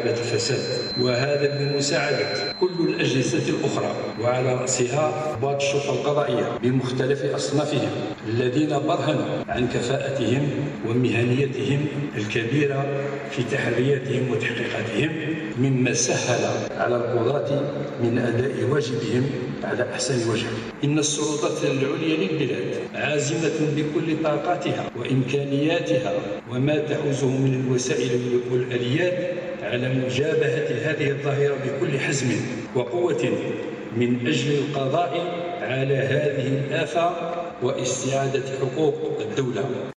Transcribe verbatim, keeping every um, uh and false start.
حالة فساد، وهذا بمساعدة كل الأجهزة الأخرى وعلى رأسها ضباط الشرطة القضائية بمختلف أصنافهم الذين برهنوا عن كفاءتهم ومهنيتهم الكبيرة في تحرياتهم وتحقيقاتهم، مما سهل على القضاة من أداء واجبهم على أحسن وجه. إن السلطات العليا للبلاد عازمة بكل طاقاتها وإمكانياتها وما تحوزه من الوسائل والآليات على مجابهة هذه الظاهرة بكل حزم وقوة من أجل القضاء على هذه الآفة واستعادة حقوق الدولة.